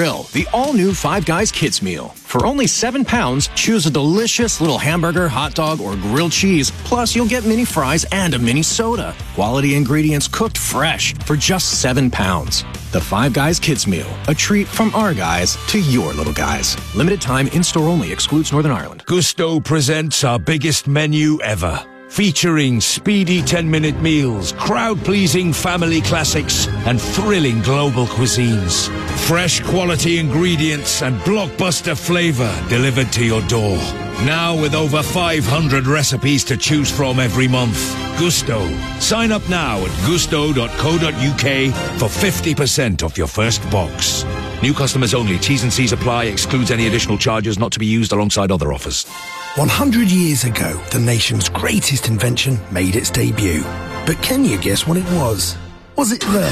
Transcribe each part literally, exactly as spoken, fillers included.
Grill, the all-new Five Guys Kids Meal. For only seven pounds, choose a delicious little hamburger, hot dog, or grilled cheese. Plus, you'll get mini fries and a mini soda. Quality ingredients cooked fresh for just seven pounds. The Five Guys Kids Meal, a treat from our guys to your little guys. Limited time, in-store only, excludes Northern Ireland. Gusto presents our biggest menu ever. Featuring speedy ten-minute meals, crowd-pleasing family classics, and thrilling global cuisines. Fresh quality ingredients and blockbuster flavor delivered to your door. Now with over five hundred recipes to choose from every month. Gusto. Sign up now at gusto dot co dot uk for fifty percent off your first box. New customers only. T's and C's apply. Excludes any additional charges, not to be used alongside other offers. one hundred years ago, the nation's greatest invention made its debut. But can you guess what it was? Was it the...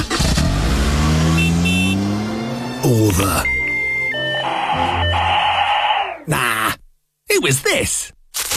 or the... Nah, it was this.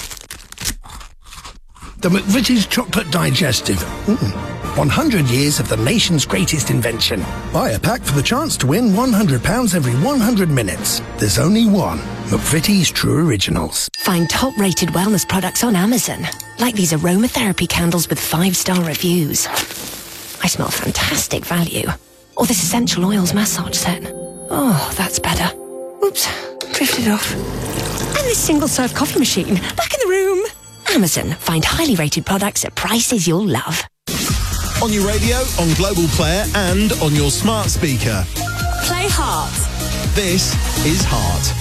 The McVitie's Chocolate Digestive. Mm. one hundred years of the nation's greatest invention. Buy a pack for the chance to win one hundred pounds every one hundred minutes. There's only one. McVitie's True Originals. Find top-rated wellness products on Amazon, like these aromatherapy candles with five-star reviews. I smell fantastic value. Or this essential oils massage set. Oh, that's better. Oops, drifted off. And this single-serve coffee machine, back in the room. Amazon, find highly rated products at prices you'll love. On your radio, on Global Player, and on your smart speaker. Play Heart. This is Heart.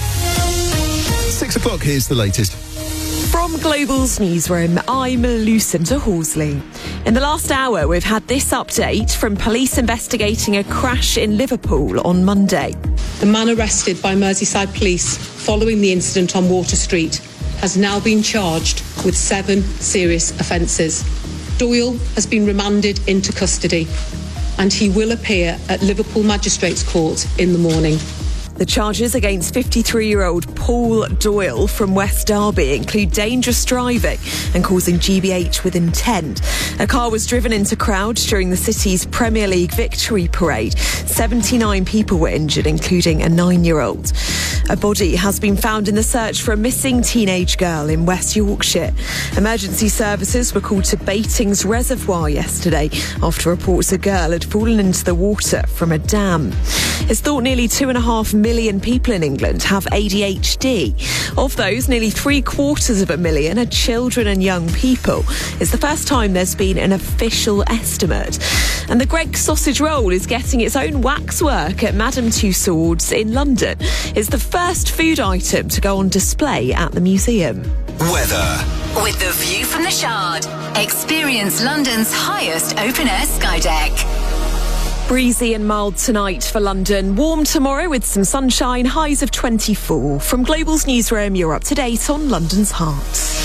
Six o'clock, here's the latest. From Global's newsroom, I'm Lucinda Horsley. In the last hour, we've had this update from police investigating a crash in Liverpool on Monday. The man arrested by Merseyside Police following the incident on Water Street has now been charged with seven serious offences. Doyle has been remanded into custody and he will appear at Liverpool Magistrates Court in the morning. The charges against fifty-three-year-old Paul Doyle from West Derby include dangerous driving and causing G B H with intent. A car was driven into crowds during the city's Premier League victory parade. seventy-nine people were injured, including a nine-year-old. A body has been found in the search for a missing teenage girl in West Yorkshire. Emergency services were called to Batings Reservoir yesterday after reports a girl had fallen into the water from a dam. It's thought nearly two and a half million people in England have A D H D. Of those, nearly three quarters of a million are children and young people. It's the first time there's been an official estimate. And the Greggs sausage roll is getting its own waxwork at Madame Tussauds in London. It's the first food item to go on display at the museum. Weather. With the view from the Shard, experience London's highest open-air sky deck. Breezy and mild tonight for London. Warm tomorrow with some sunshine, highs of twenty-four. From Global's newsroom, you're up to date on London's Heart.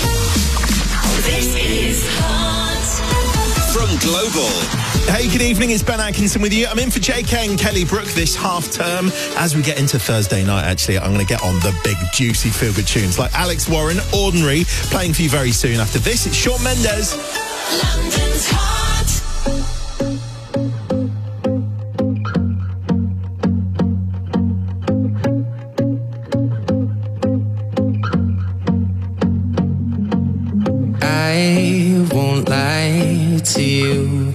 This is Heart. From Global. Hey, good evening, it's Ben Atkinson with you. I'm in for J K and Kelly Brook this half term. As we get into Thursday night, actually, I'm going to get on the big, juicy, feel-good tunes like Alex Warren, Ordinary, playing for you very soon. After this, it's Shawn Mendes. London's Heart. I won't lie to you.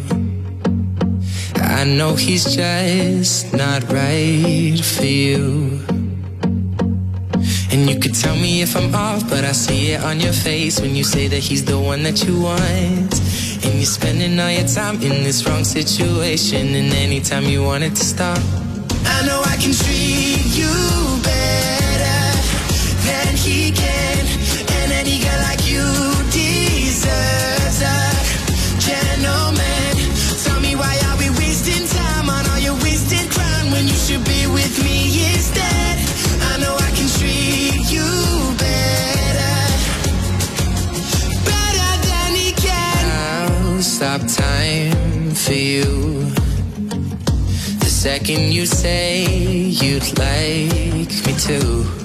I know he's just not right for you. And you could tell me if I'm off, but I see it on your face when you say that he's the one that you want. And you're spending all your time in this wrong situation, and anytime you want it to stop, I know I can treat you better than he can. And any girl like you deserves a gentleman. Tell me, why are we wasting time on all your wasted crime when you should be with me instead? I know I can treat you better, better than he can. I'll stop time for you the second you say you'd like me to.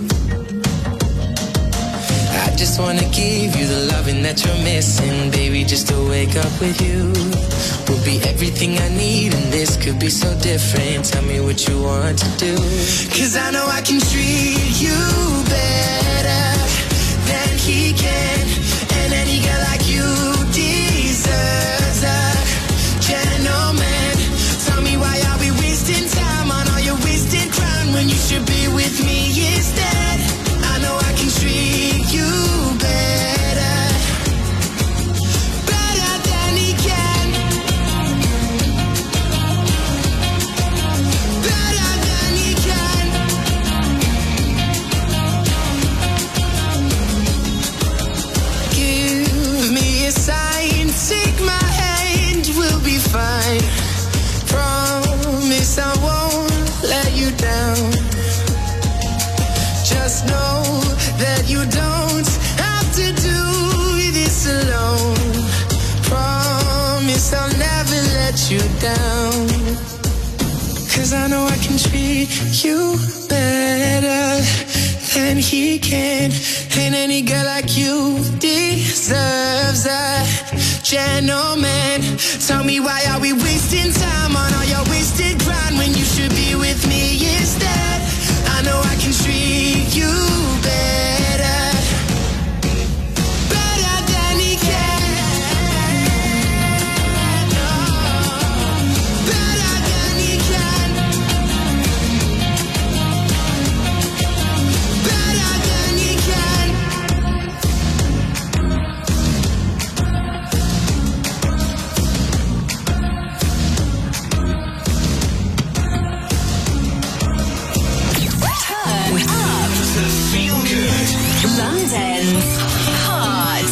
I just wanna give you the loving that you're missing, baby, just to wake up with you will be everything I need, and this could be so different. Tell me what you want to do, 'cause I treat you better than he can. Ain't any girl like you deserves a gentleman. Tell me, why are we wasting time on all your wasted grind when you should be with me instead? I know I can treat you better, better than he can. Better than he can. Better than he can. London's Hot.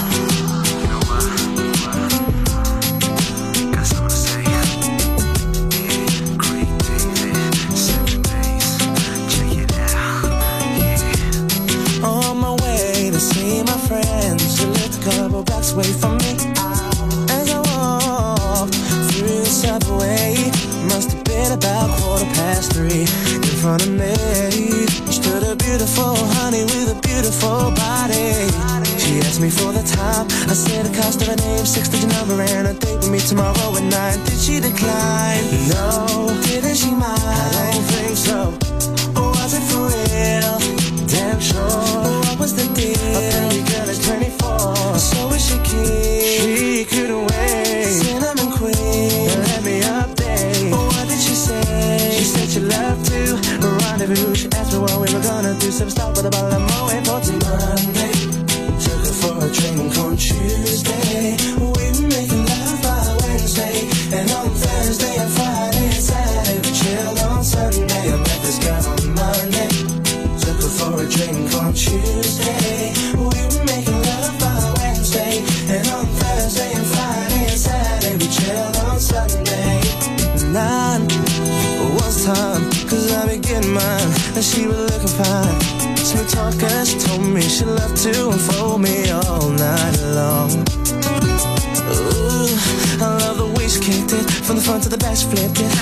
On my way to see my friends, she lived a couple blocks away from me. As I walked through the subway, must have been about quarter past three. In front of me stood a beautiful honey with a beautiful body. She asked me for the time. I said the cost of her name, six-digit number, and a date with me tomorrow at nine. Did she decline? No. Didn't she mind? I don't think so. Or was it for real? Damn sure. What was the deal? A pretty girl is twenty-four, so is she keen? She couldn't wait. Cinnamon queen, let me update. What did she say? She said she loved to rendezvous. She asked me what we were gonna do. So we stopped with a bottle of Moët for Monday. Took her for a drink on Tuesday. We were making love by Wednesday, and on Thursday and Friday and Saturday we chilled on Sunday. I met this girl on Monday. Took her for a drink on Tuesday. We were making love by Wednesday, and on Thursday and Friday and Saturday we chilled on Sunday. Nine was time, cause I be getting mine, and she was looking fine. Smooth talker, she told me she loved to unfold me all night long. Ooh, I love the way she kicked it, from the front to the back she flipped it.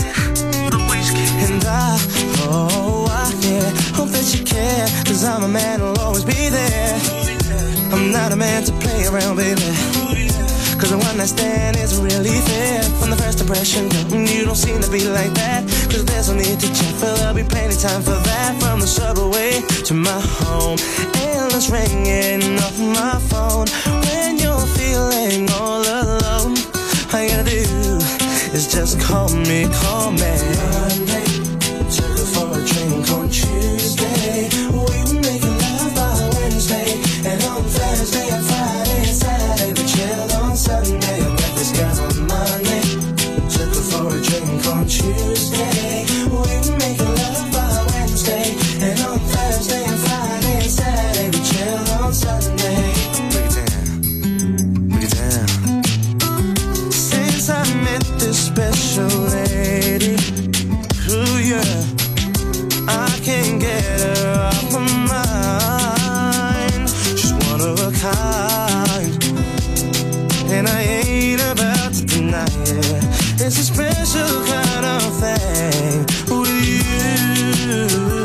And I, oh, I, yeah, hope that you care, cause I'm a man who'll always be there. I'm not a man to play around, baby, cause a one-night stand isn't really fair. From the first impression, girl, you don't seem to be like that. Cause there's no need to check, for there'll be plenty time for that. From the subway to my home, endless ringing off my phone. When you're feeling all alone, all you gotta do is just call me, call me. Monday, took her for a drink on Tuesday. We were making love by Wednesday, and on Thursday and Friday and Saturday we chilled on Sunday. I met this girl on Monday. Took her for a drink on Tuesday. We were making love by Wednesday, and on Thursday and Friday and Saturday we chilled on Sunday. Break it down, break it down. Since I met this special lady, ooh yeah, I can't get her off my mind. She's one of a kind, and I ain't about to deny it. It's a special kind of thing with you.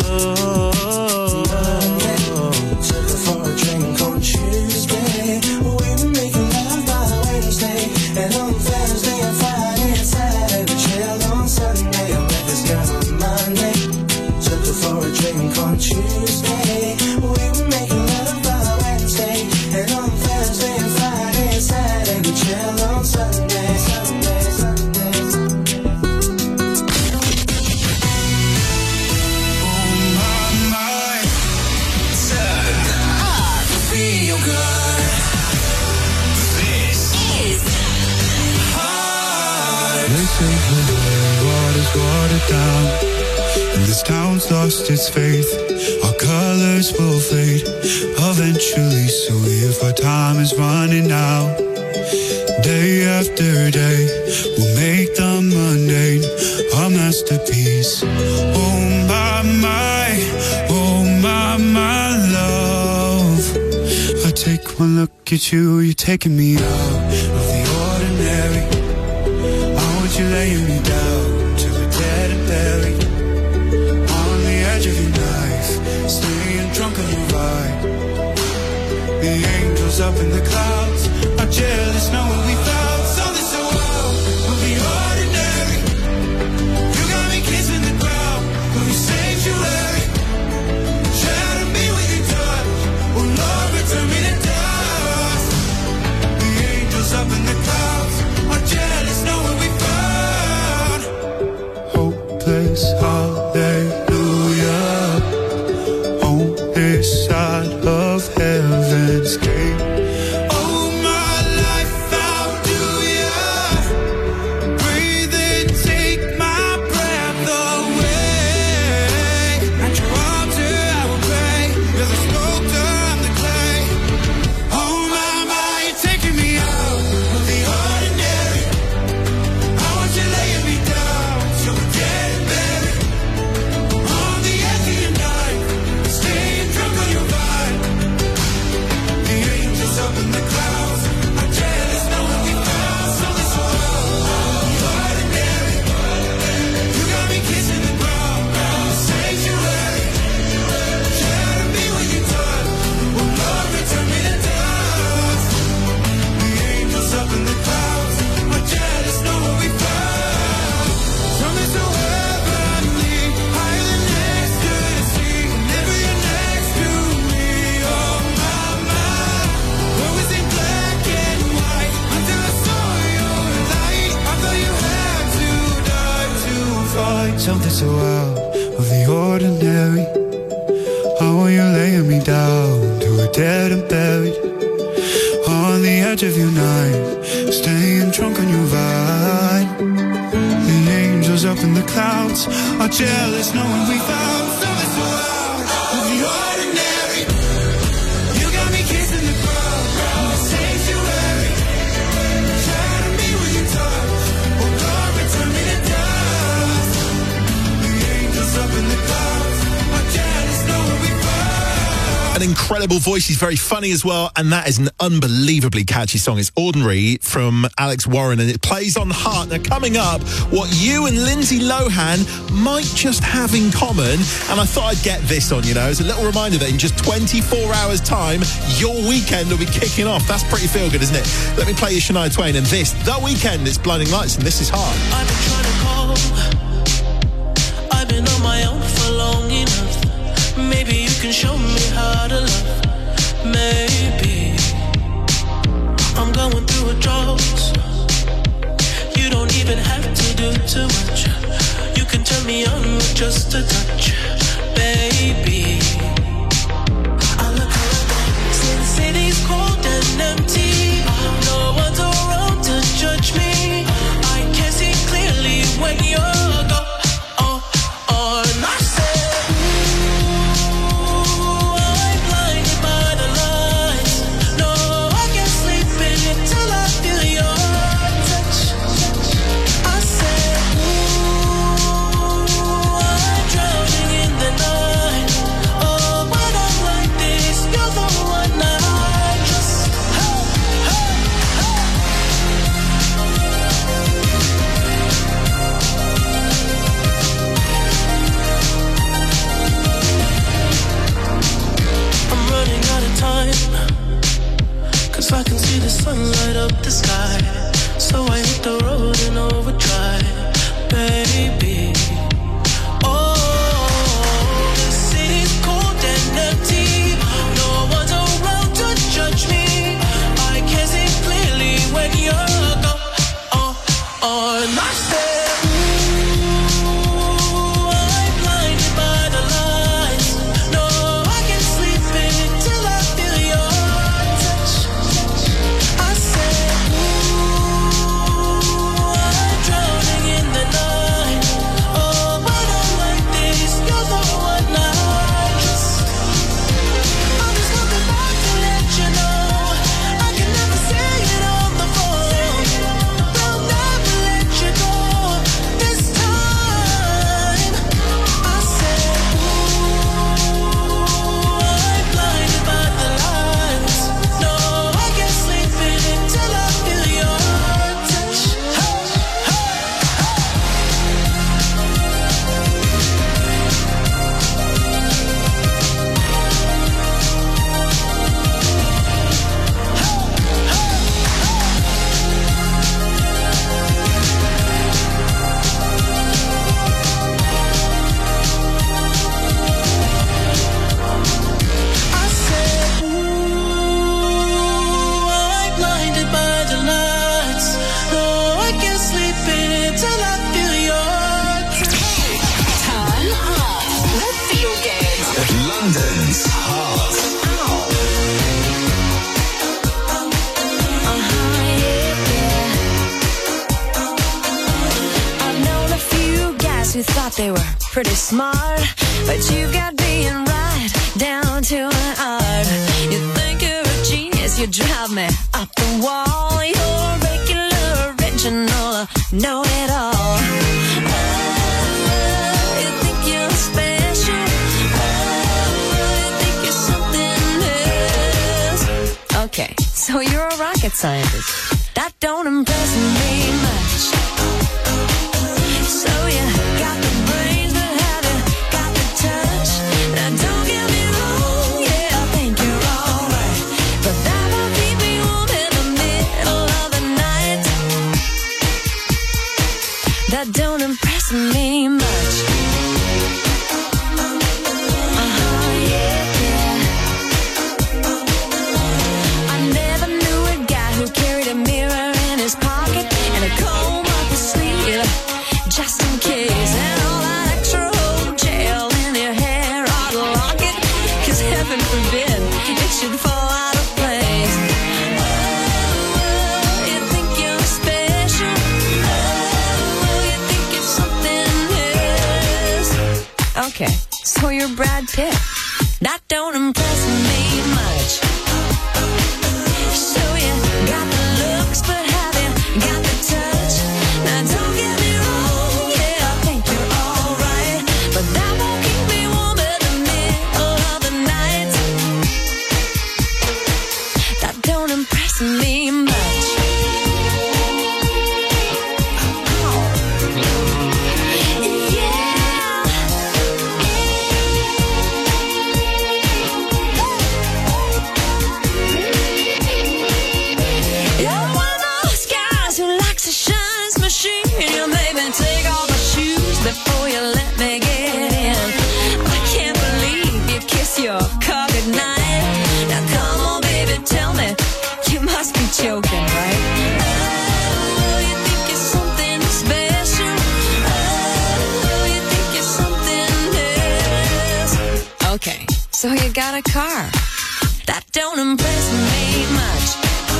Monday, took her for a drink on Tuesday. We were making love by Wednesday, and on Thursday and Friday and Saturday we chilled on Sunday. I met this girl on Monday. Took her for a drink on Tuesday. We were making love by Wednesday, and on Thursday and Friday and Saturday we chilled on Sunday. Sunday, Sunday, Sunday. Oh my, my. Turn up. Feel good. This is Hot. They say the water's watered down, and this town's lost its faith. Our colors will fade eventually, so if our time is running out, day after day, we'll make the mundane our masterpiece. Oh my, my, oh my, my love. I take one look at you, you're taking me out of the ordinary. I want you laying me down to a dead and buried. up in the clouds are jealous knowing we found something so wild of the ordinary. You got me kissing the ground of your sanctuary. Shadow me with your touch. Oh Lord, return me to dust. The angels up in the clouds are jealous knowing we found hopeless hallelujah on this side of heaven's gate. Oh my life, how do ya breathe and take my breath away? At your altar I will pray. You're the sculptor, I'm the clay. Oh my, my, you're taking me out of the ordinary. I want you laying me down till we're dead and buried. On the edge of your night, staying drunk on your vine. The angels up in the clouds are jealous knowing we found something so wild, the ordinary. You got me kissing the ground, the sanctuary. Shadow me when you touch. Oh Lord, return me to dust. The angels up in the clouds are jealous knowing we found something so heavenly, higher than ecstasy. Whenever you're next to me, oh my, my. What was in black and white until I saw your light? I thought you had to die to fight something so out of the ordinary. How are you laying me down to a dead and buried? On the edge of your night, staying drunk on your vine. The angels up in the clouds are jealous knowing we found something so out of the ordinary. You got me kissing the ground, the sanctuary. Shadow me when you touch. Oh God, return me to dust. The angels up in the clouds are jealous knowing we found. An incredible voice. He's very funny as well, and that is an unbelievably catchy song. It's Ordinary from Alex Warren, and it plays on Heart. Now, coming up, what you and Lindsay Lohan might just have in common, and I thought I'd get this on, you know, as a little reminder that in just twenty-four hours' time, your weekend will be kicking off. That's pretty feel good, isn't it? Let me play you Shania Twain, and this, The Weeknd, it's Blinding Lights, and this is Heart. I've been trying to call. I've been on my own for long enough. Maybe you can show me how to love. Maybe I'm going through a drought. You don't even have to do too much. You can turn me on with just a touch, baby. I look around, since the city's cold and empty. No one's around to judge me. I can see clearly when you're gone. Oh, oh, and I said, drowning they were pretty smart, but you've got being right down to an art. You think you're a genius, you drive me up the wall. You're regular, original, know it all. Oh, you think you're special. Oh, you think you're something else. Okay, so you're a rocket scientist. That don't impress me much. So you got the brains, but have you got the touch? Now don't get me wrong, yeah, I think you're alright, but that won't keep me warm in the middle of the night. That don't impress me much. Uh-huh, yeah, yeah. I never knew a guy who carried a mirror in his pocket and a comb up his sleeve, just in case, and all that extra old gel in your hair ought to lock it, cause heaven forbid it should fall out of place. Oh, you think you're special. Oh, you think you're something else. Okay, so you're Brad Pitt. That don't impress me much. So you got the looks, but have you got the touch? Now don't get me wrong, yeah, I think you're alright, but that won't keep me warm in the middle of the night. That don't impress me much. You're one of those guys who likes to shine his machine. You made me take off my shoes before you let me get in. I can't believe you kiss your car goodnight. Now come on, baby, tell me, you must be joking, right? Oh, you think you're something special. Oh, you think you're something else. Okay, so you got a car. That don't impress me much.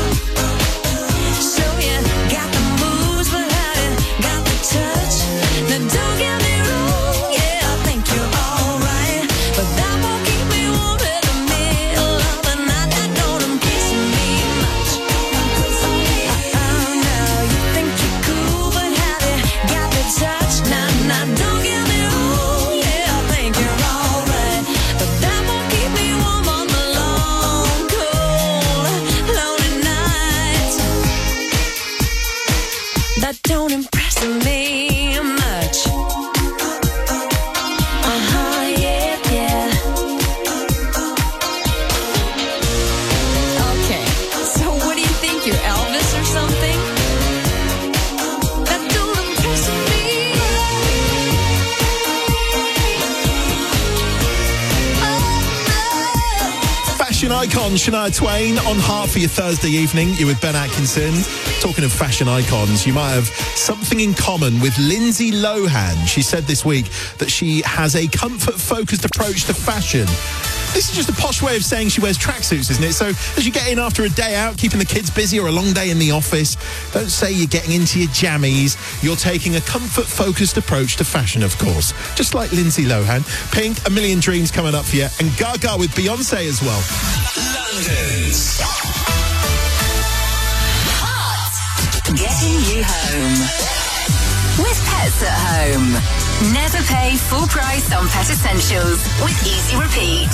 So you got the moves, but have you got the touch? Now don't get me wrong, yeah, I think you're alright, but that won't keep me warm in the middle of the night. That don't impress me much. Oh no, you think you're cool, but have you got the touch? Now, now don't get me wrong, yeah, I think you're alright, but that won't keep me warm on the long, cold, lonely nights. That don't impress me much. Uh-huh, yeah, yeah. Okay, so what do you think, you're Elvis or something? That don't impress me. Fashion icon Shania Twain on Heart for your Thursday evening. You're with Ben Atkinson. Talking of fashion icons, you might have something in common with Lindsay Lohan. She said this week that she has a comfort-focused approach to fashion. This is just a posh way of saying she wears tracksuits, isn't it? So as you get in after a day out, keeping the kids busy or a long day in the office, don't say you're getting into your jammies. You're taking a comfort-focused approach to fashion, of course. Just like Lindsay Lohan. Pink, A Million Dreams coming up for you. And Gaga with Beyonce as well. London's Getting you home with Pets at Home. Never pay full price on pet essentials with Easy Repeat.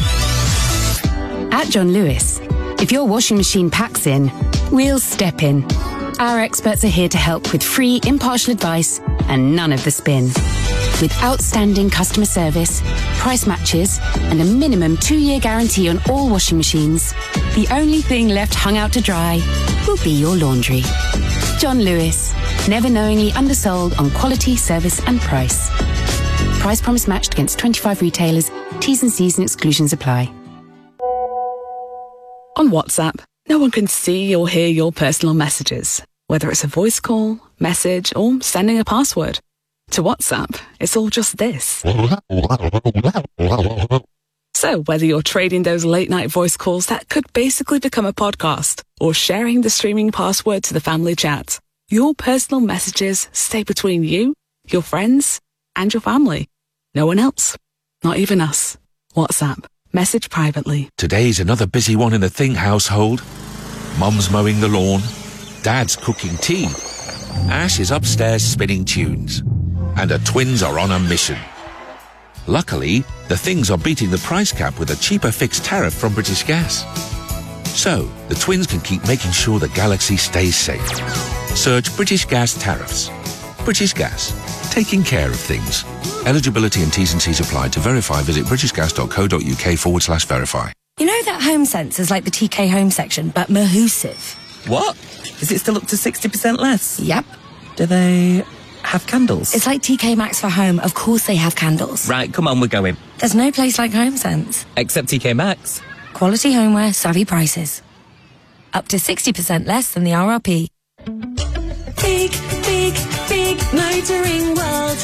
At John Lewis, if your washing machine packs in, we'll step in. Our experts are here to help with free, impartial advice and none of the spin. With outstanding customer service, price matches, and a minimum two-year guarantee on all washing machines, the only thing left hung out to dry will be your laundry. John Lewis, never knowingly undersold on quality, service and price. Price promise matched against twenty-five retailers. T's and C's and exclusions apply. On WhatsApp, no one can see or hear your personal messages, whether it's a voice call, message or sending a password. To WhatsApp, it's all just this. So whether you're trading those late night voice calls that could basically become a podcast or sharing the streaming password to the family chat, your personal messages stay between you, your friends and your family. No one else. Not even us. WhatsApp. Message privately. Today's another busy one in the Thing household. Mum's mowing the lawn. Dad's cooking tea. Ash is upstairs spinning tunes. And her twins are on a mission. Luckily, the Things are beating the price cap with a cheaper fixed tariff from British Gas. So, the twins can keep making sure the galaxy stays safe. Search British Gas tariffs. British Gas. Taking care of things. Eligibility and T's and C's apply. To verify, visit britishgas.co.uk forward slash verify. You know that home sense is like the T K Home section, but Mahusive. What? Is it still up to sixty percent less? Yep. Do they have candles? It's like T K Maxx for home. Of course they have candles. Right, come on, we're going. There's no place like Home Sense. Except T K Maxx. Quality homeware, savvy prices. Up to sixty percent less than the R R P. Big, big, big motoring world.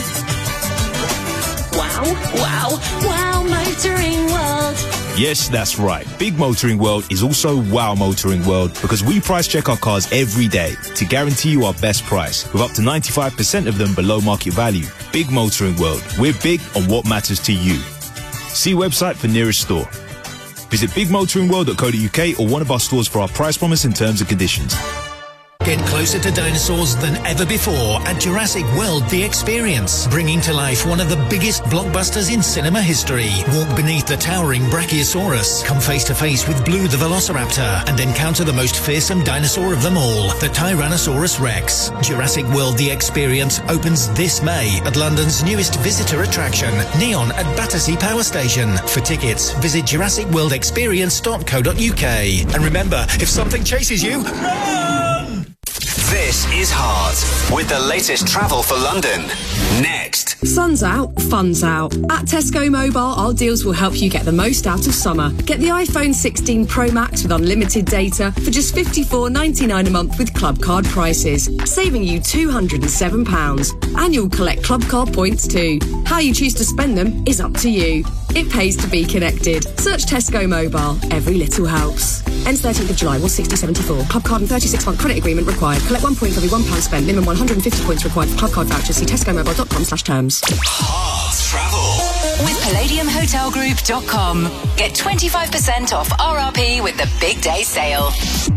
Wow, wow, wow motoring world. Yes, that's right. Big Motoring World is also Wow Motoring World because we price check our cars every day to guarantee you our best price with up to ninety-five percent of them below market value. Big Motoring World. We're big on what matters to you. See website for nearest store. Visit big motoring world dot co dot uk or one of our stores for our price promise and terms and conditions. Get closer to dinosaurs than ever before at Jurassic World The Experience, bringing to life one of the biggest blockbusters in cinema history. Walk beneath the towering Brachiosaurus, come face to face with Blue the Velociraptor, and encounter the most fearsome dinosaur of them all, the Tyrannosaurus Rex. Jurassic World The Experience opens this May at London's newest visitor attraction, Neon at Battersea Power Station. For tickets, visit jurassic world experience dot co dot uk. And remember, if something chases you, run! This is Heart with the latest travel for London. Next. Sun's out, fun's out. At Tesco Mobile, our deals will help you get the most out of summer. Get the iPhone sixteen Pro Max with unlimited data for just fifty-four ninety-nine a month with Club Card prices, saving you two hundred and seven pounds. And you'll collect Club Card points too. How you choose to spend them is up to you. It pays to be connected. Search Tesco Mobile. Every little helps. Ends thirteenth of July, one sixty seventy-four. Club Card and thirty-six month credit agreement required. Collect one point for every one pound spent. Minimum one hundred and fifty points required for Club Card vouchers. See tesco mobile dot com slash terms. Heart Travel. With palladium hotel group dot com. Get twenty-five percent off R R P with the big day sale.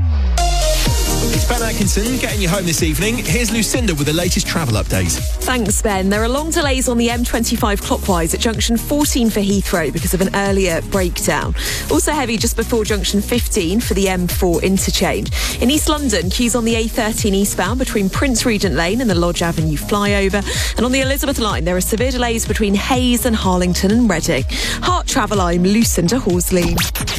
It's Ben Atkinson getting you home this evening. Here's Lucinda with the latest travel update. Thanks, Ben. There are long delays on the M twenty-five clockwise at junction fourteen for Heathrow because of an earlier breakdown. Also heavy just before junction fifteen for the M four interchange. In East London, queues on the A thirteen eastbound between Prince Regent Lane and the Lodge Avenue flyover. And on the Elizabeth line, there are severe delays between Hayes and Harlington and Reading. Heart Travel, I'm Lucinda Horsley.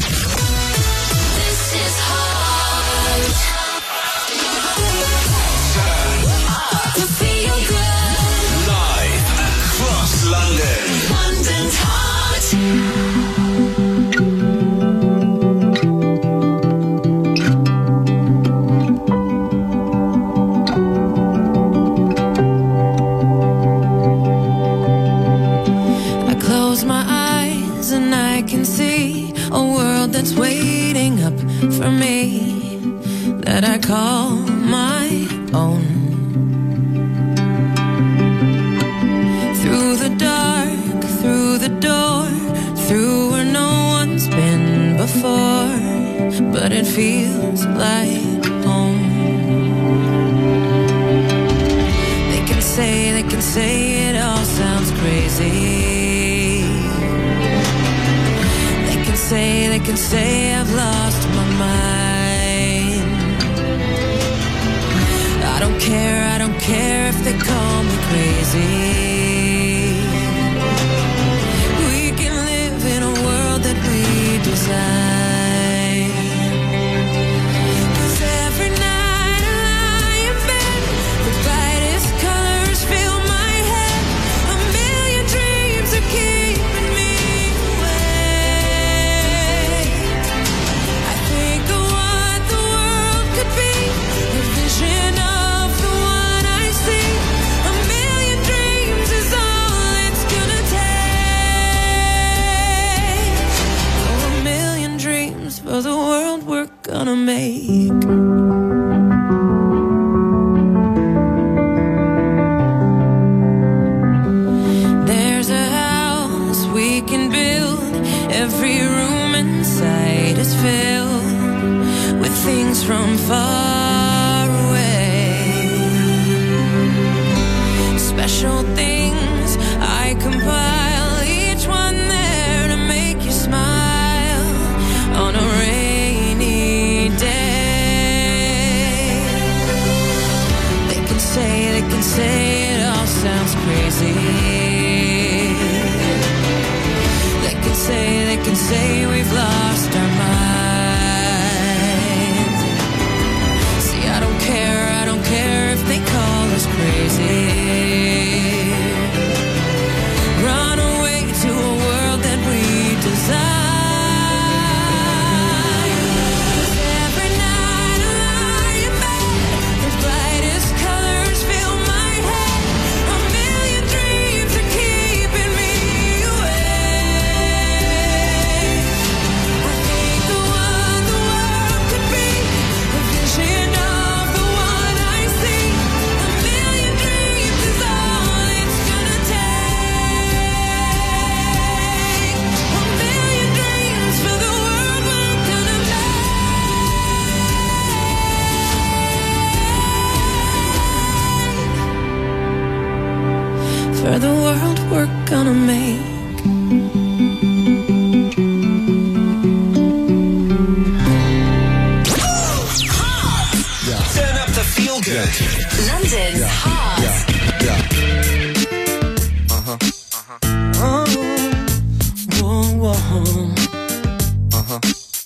That's waiting up for me, that I call my own. Through the dark, through the door, through where no one's been before, but it feels like home. They can say, they can say it all sounds crazy. Say, they can say I've lost my mind. I don't care, I don't care if they call me crazy. We can live in a world that we design. 'Cause every night I lie in bed, the brightest colors fill my head. A million dreams are keeping me. Vision of the one I see. A million dreams can build. Every room inside is filled with things from far away. Special things I compile, each one there to make you smile on a rainy day. They can say, they can say it all sounds crazy. They can say, they can say we've lost our minds. See, I don't care, I don't care if they call us crazy. Run away to a world that we design. Every night I lie in bed, the brightest colors fill my head. A million dreams are keeping me awake. I think the one the world could be, the vision of the one I see. A million dreams is all it's gonna take. A million dreams for the world we're gonna make. For the world we're gonna make. Turn up the feel good. London's Heart. Uh-huh. Oh, whoa, whoa. Uh-huh.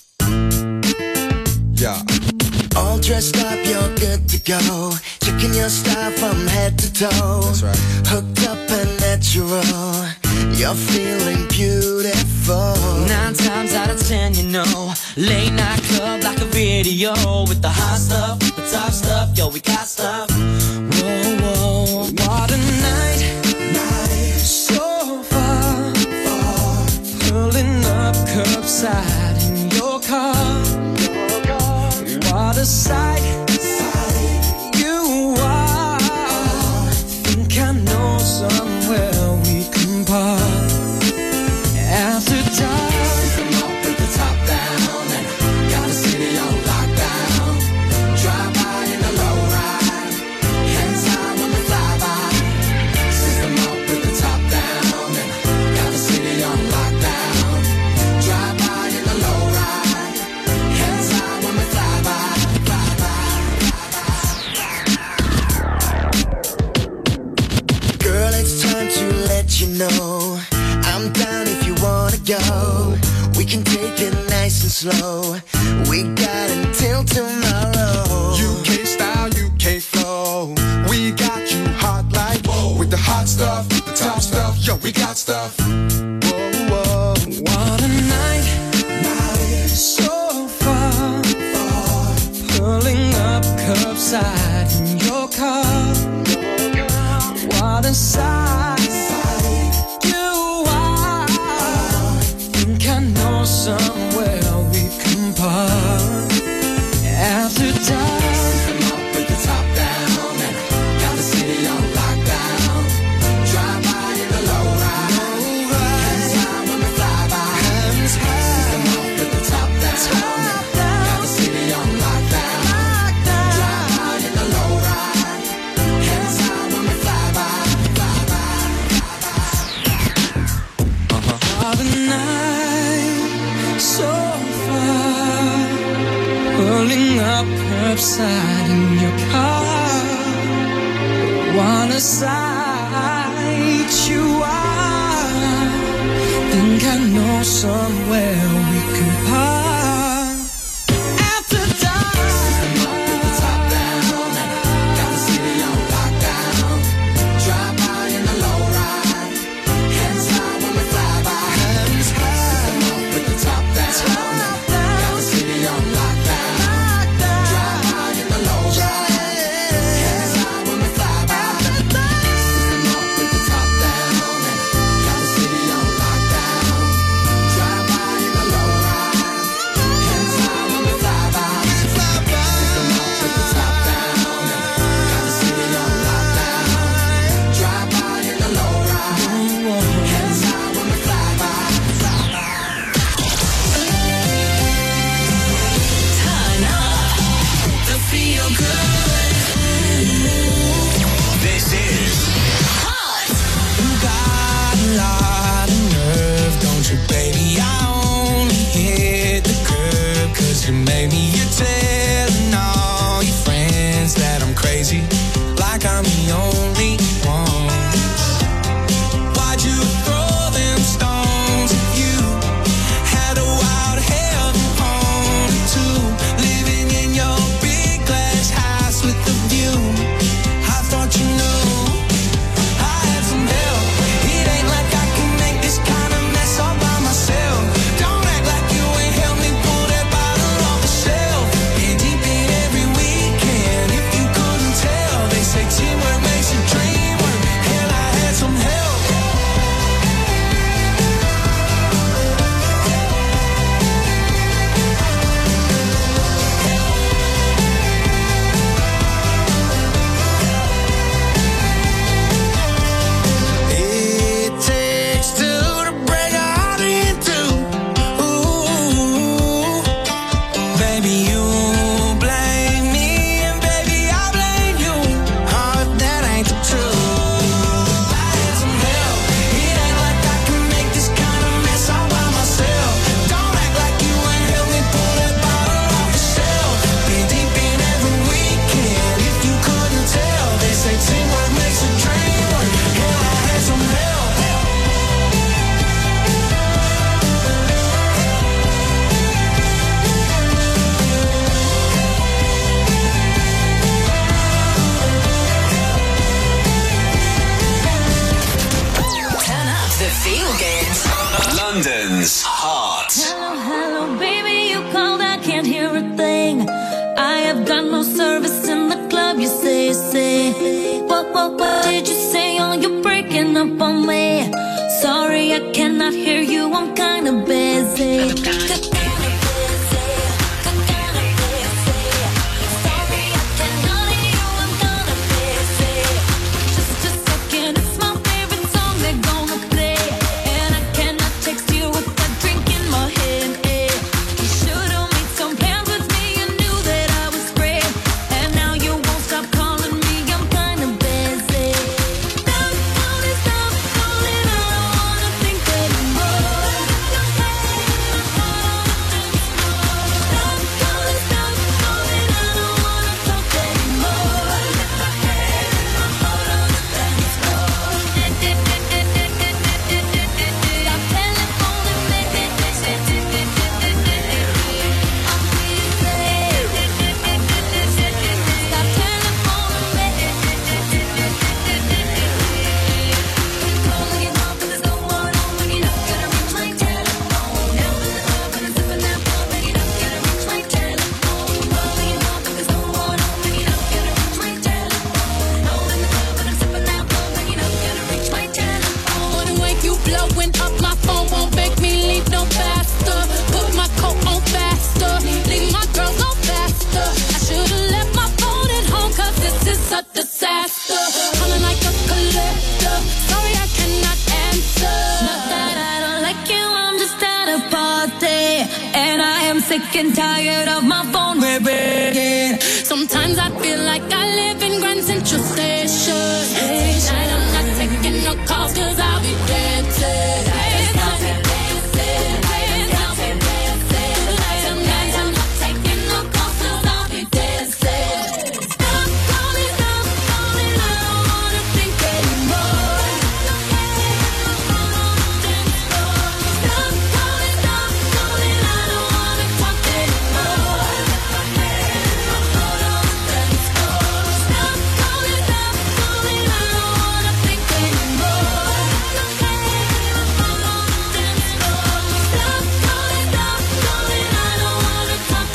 Yeah. All dressed up, you're good to go. Checking your style from head to toe. That's right. Hooked up and natural. You're feeling beautiful. Nine times out of ten, you know, late night club like a video with the hot stuff, the top stuff, yo, we got stuff. Whoa, whoa, what a night, night, so far, far, pulling up curbside in your car, your car. What a sight, sight you are. Think I know somewhere we can park. After dark, system up with the top down, and got the city on lockdown. Drive by in the low ride, hands high when we fly by. System up with the top down, and got the city on lockdown. Drive by in the low ride, hands high when we fly by, fly by. Girl, it's time to let you know I'm down if you wanna go. We can take it nice and slow. We got until tomorrow. U K style, U K flow. We got you hot like whoa. With the hot stuff, the top stuff, yo, we got stuff. Whoa, whoa. What a night, night, so far, far, pulling up curbside in your car. Your car. What a sight, sight you are. Think I know somewhere we can park. After dark, system up with the top down, and got the city on lockdown. Drive by in the low ride, hands high when we fly by. Hands high, system up with the top down, and got the city on lockdown. Drive by in the low ride, hands high when we fly by, fly by, fly by. Uh-huh. What a night, so far, pulling up curbside in your car. What a sight you are. Think I know somewhere we can park. After dark, system up with the top down, and got the city on lockdown. Drive by in the low ride, hands high when we fly by. Hands high, system up with the top down, and got the city on lockdown. Drive by in the low ride, hands high when we fly by. System up with the top down, and got the city on lockdown. Drive by in the low ride, London's Heart. Hello, hello, baby, you called, I can't hear a thing. I have got no service in the club, you say, you say. What, what, what did you say? Oh, you're breaking up on me. Sorry, I cannot hear you, I'm kinda busy. Sick and tired of my phone ringing. Sometimes I feel like I live in Grand Central Station. Tonight I'm not taking no calls cause I'll be dancing. Tonight I'm not taking no calls cause I'll be dancing. Stop calling, stop calling, I don't wanna think anymore. Stop calling, stop calling, I don't wanna talk anymore. Stop calling, stop calling, I don't wanna think anymore. Stop calling, stop calling, I don't wanna talk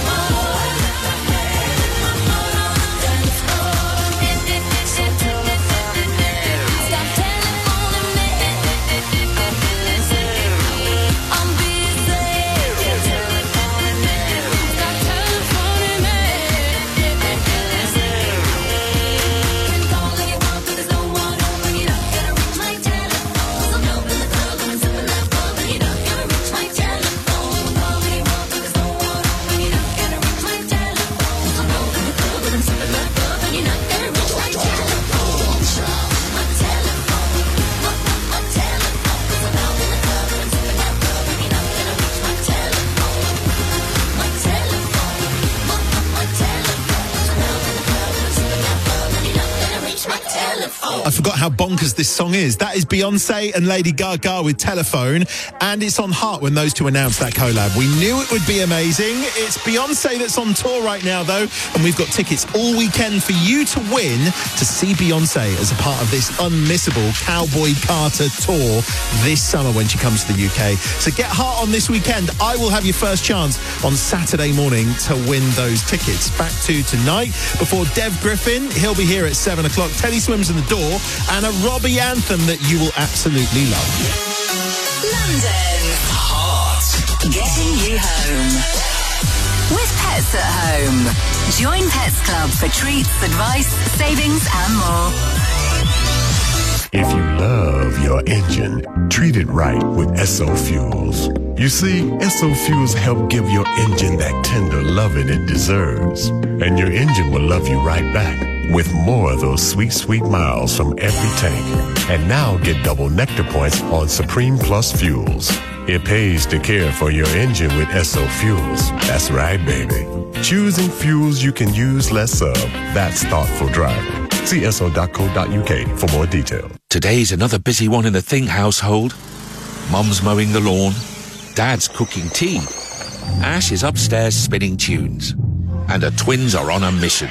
I forgot how bonkers this song is. That is Beyonce and Lady Gaga with Telephone, and it's on Heart when those two announced that collab. We knew it would be amazing. It's Beyonce that's on tour right now, though, and we've got tickets all weekend for you to win to see Beyonce as a part of this unmissable Cowboy Carter tour this summer when she comes to the U K. So get Heart on this weekend. I will have your first chance on Saturday morning to win those tickets. Back to tonight, before Dev Griffin, he'll be here at seven o'clock. Teddy Swims in the door, and a Robbie anthem that you will absolutely love. London Heart. Getting you home. With Pets at Home. Join Pets Club for treats, advice, savings and more. If you love your engine, treat it right with Esso Fuels. You see, Esso Fuels help give your engine that tender loving it deserves. And your engine will love you right back with more of those sweet, sweet miles from every tank. And now get double Nectar points on Supreme Plus Fuels. It pays to care for your engine with Esso Fuels. That's right, baby. Choosing fuels you can use less of. That's thoughtful driving. See esso dot co dot U K for more detail. Today's another busy one in the Think household. Mum's mowing the lawn. Dad's cooking tea. Ash is upstairs spinning tunes. And her twins are on a mission.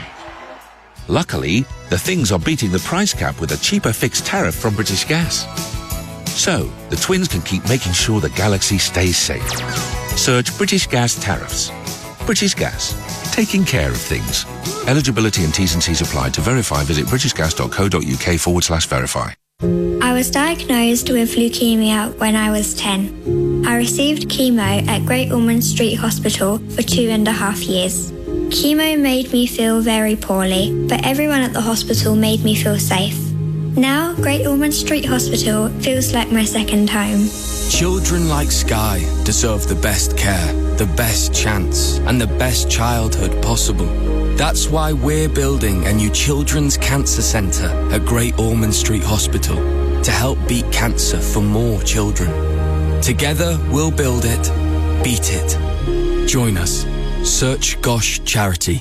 Luckily, the Things are beating the price cap with a cheaper fixed tariff from British Gas. So, the twins can keep making sure the galaxy stays safe. Search British Gas tariffs. British Gas. Taking care of things. Eligibility and T's and C's apply. To verify, visit britishgas.co.uk forward slash verify. I was diagnosed with leukemia when I was ten. I received chemo at Great Ormond Street Hospital for two and a half years. Chemo made me feel very poorly, but everyone at the hospital made me feel safe. Now, Great Ormond Street Hospital feels like my second home. Children like Sky deserve the best care, the best chance, and the best childhood possible. That's why we're building a new children's cancer centre at Great Ormond Street Hospital to help beat cancer for more children. Together, we'll build it, beat it. Join us. Search Gosh Charity.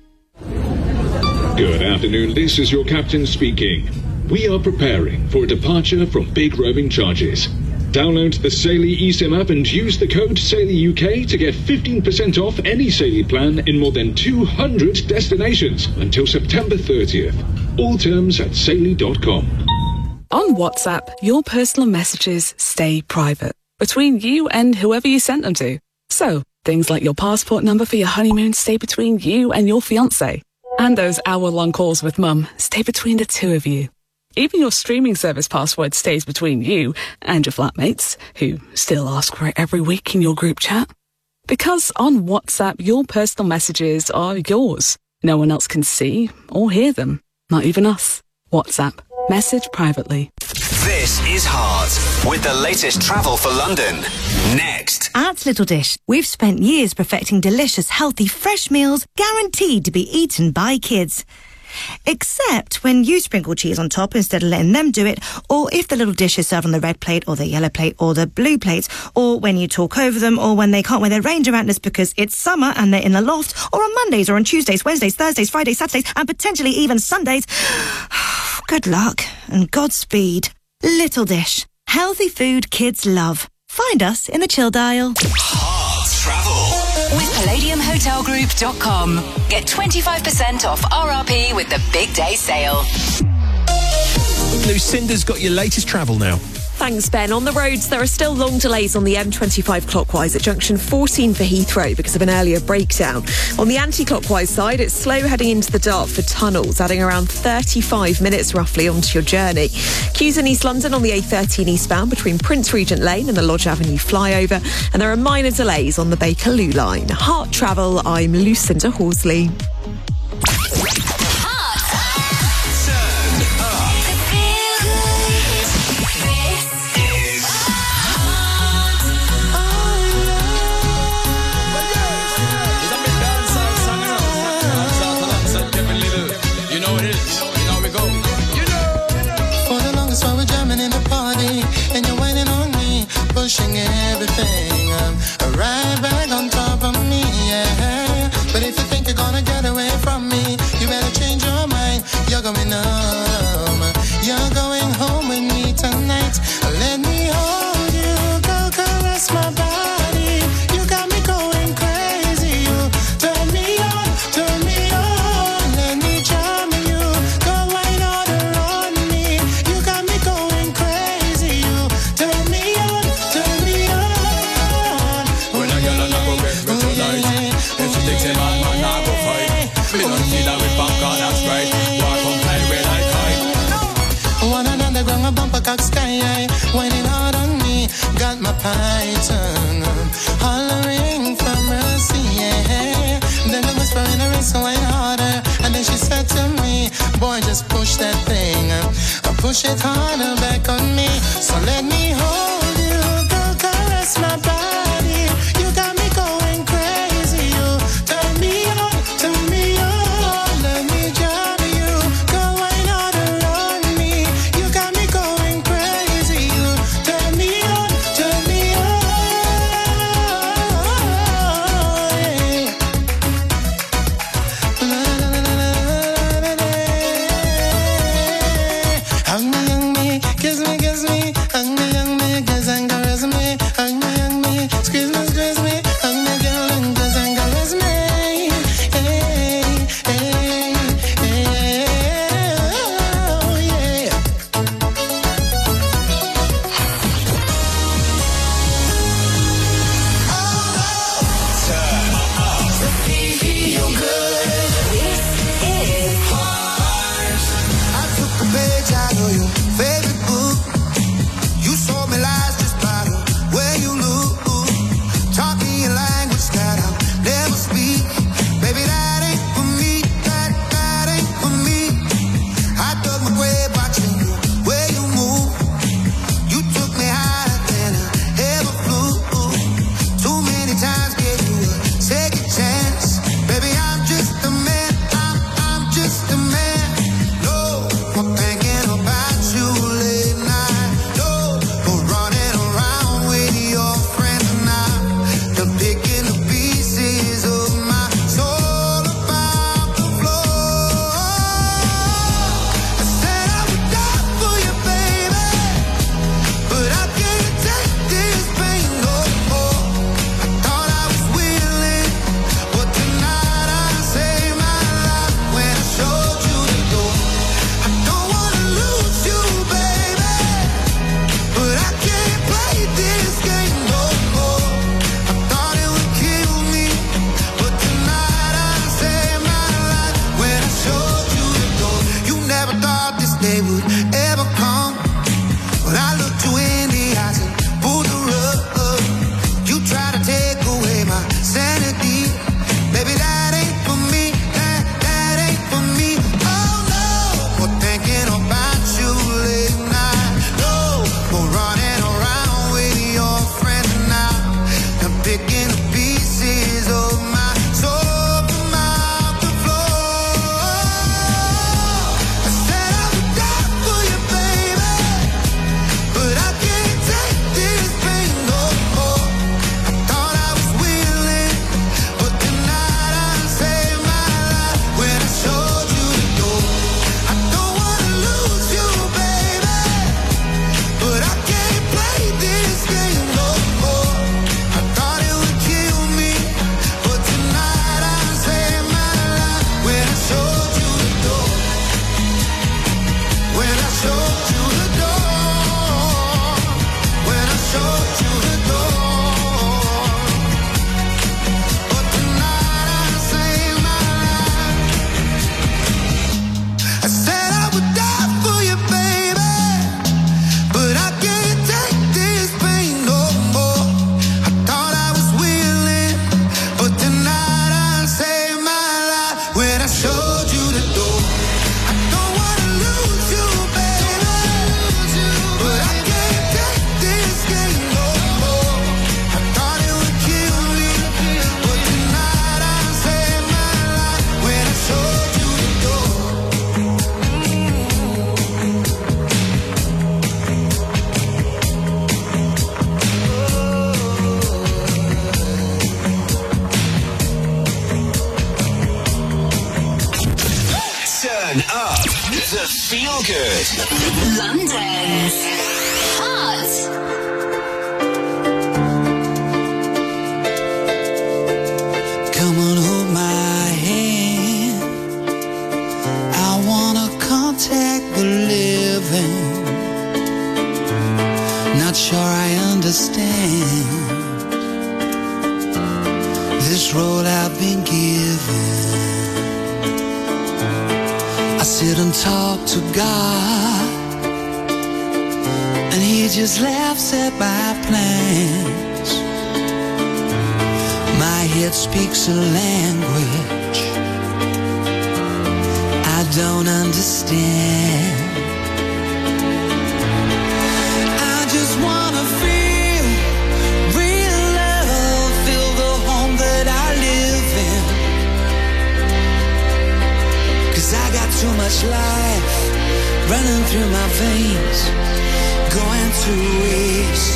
Good afternoon, this is your captain speaking. We are preparing for a departure from big roaming charges. Download the Saily eSIM app and use the code SAILYUK to get fifteen percent off any Saily plan in more than two hundred destinations until September thirtieth. All terms at saily dot com. On WhatsApp, your personal messages stay private between you and whoever you sent them to. So, things like your passport number for your honeymoon stay between you and your fiancé. And those hour-long calls with mum stay between the two of you. Even your streaming service password stays between you and your flatmates, who still ask for it every week in your group chat. Because on WhatsApp, your personal messages are yours. No one else can see or hear them. Not even us. WhatsApp. Message privately. This is Heart, with the latest travel for London. Next. At Little Dish, we've spent years perfecting delicious, healthy, fresh meals guaranteed to be eaten by kids. Except when you sprinkle cheese on top instead of letting them do it, or if the little dish is served on the red plate or the yellow plate or the blue plate, or when you talk over them, or when they can't wear their ranger antlers because it's summer and they're in the loft, or on Mondays or on Tuesdays, Wednesdays, Thursdays, Fridays, Saturdays, and potentially even Sundays. Good luck and Godspeed. Little Dish. Healthy food kids love. Find us in the chill dial. Heart Travel. With Palladium Hotel Group dot com. Get twenty-five percent off R R P with the Big Day Sale. Lucinda's got your latest travel now. Thanks, Ben. On the roads, there are still long delays on the M twenty-five clockwise at junction fourteen for Heathrow because of an earlier breakdown. On the anti-clockwise side, it's slow heading into the Dartford tunnels, adding around thirty-five minutes roughly onto your journey. Queues in East London on the A thirteen eastbound between Prince Regent Lane and the Lodge Avenue flyover, and there are minor delays on the Bakerloo line. Heart Travel, I'm Lucinda Horsley. Pushing everything, um, right back on top of me, yeah. But if you think you're gonna get away from me, you better change your mind. You're going home, you're going home with me tonight. Let me hold you, go caress my body. You got me going crazy. You turn me on, turn me on. Let me charm you, go wine all around me. You got me going crazy. You turn me on. Sky, whining hard on me, got my python hollering for mercy, yeah. Then the whisper in her ear, so I harder, and then she said to me, boy, just push that thing, uh, push it harder back on me. So let me hold you, go caress my body. You got me going crazy. You turn me on, turn me on. Let me jam you, go wine all around me. You got me going crazy. You turn me on, turn me on. Yeah. La, la, la, la, la, la, la. Hug me, hug me, kiss me, kiss me, hug me, hug me. that feel good. London's Hot. Come on, hold my hand. I wanna contact the living. Not sure I understand this role I've been given. I sit and talk to God, and He just laughs at my plans. My head speaks a language I don't understand. I just wanna feel real love, feel the home that I live in. 'Cause I got too much life running through my veins, going to waste.